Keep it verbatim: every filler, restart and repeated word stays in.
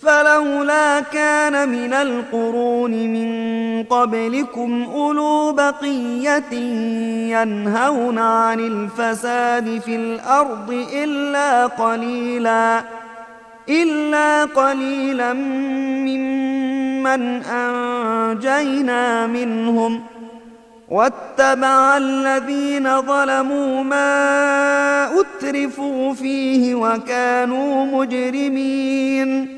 فلولا كان من القرون من قبلكم أولو بقية ينهون عن الفساد في الأرض إلا قليلا إلا قليلا ممن أنجينا منهم واتبع الذين ظلموا ما أترفوا فيه وكانوا مجرمين